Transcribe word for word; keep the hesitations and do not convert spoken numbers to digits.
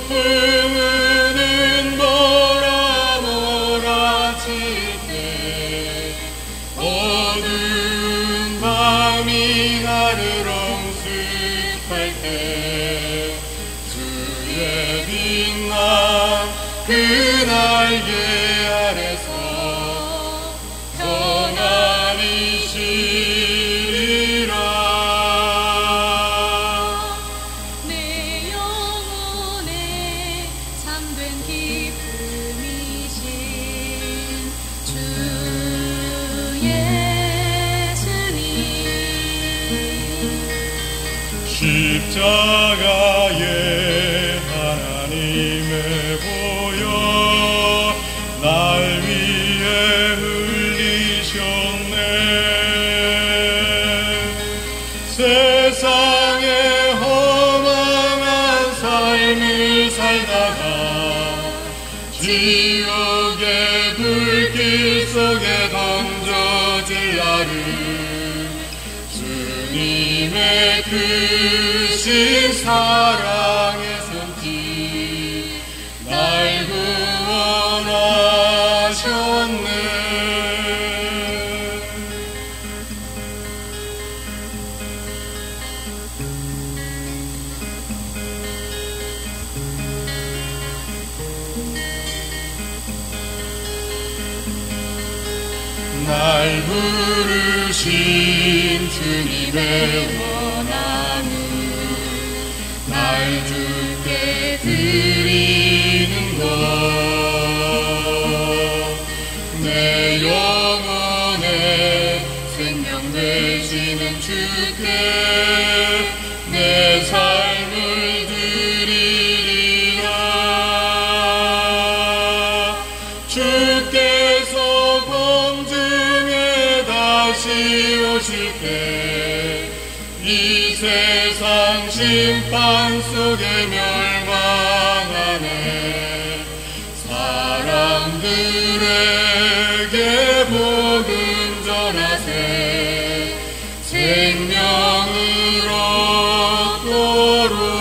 풍우는 몰아 몰아칠 때 어두운 밤이 나를 엄습할 때 주의 빛나 그 날개 아래서 평안히 쉬리라. 내 영혼에 참된 기쁨이신 주 예수님. 십자가에 하나님의 보혈 날 위해 흘리셨네. 세상에 허망한 삶을 살다가 지옥의 불길 속에 던져질 나를 주님의 크신 사랑의 손길 날 구원하셨네. 날 부르신 주님의 원함은 날 주께 드리는 것. 내 영혼에 생명 되시는 주께 내 삶을 드리리라. 주께서 공중에 다시 오실 때 이 세상 심판 속에 멸망하네 사람들에게 복음 전하세. 생명을 얻도록